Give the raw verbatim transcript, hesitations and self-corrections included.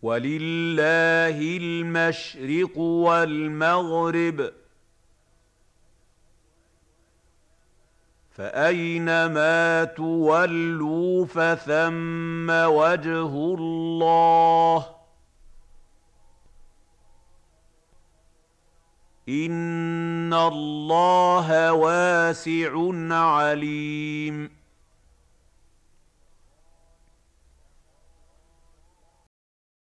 وَلِلَّهِ الْمَشْرِقُ وَالْمَغْرِبُ ۚ فَأَيْنَمَا تُوَلُّوا فَثَمَّ وَجْهُ اللَّهِ ۚ إِنَّ اللَّهَ وَاسِعٌ عَلِيمٌ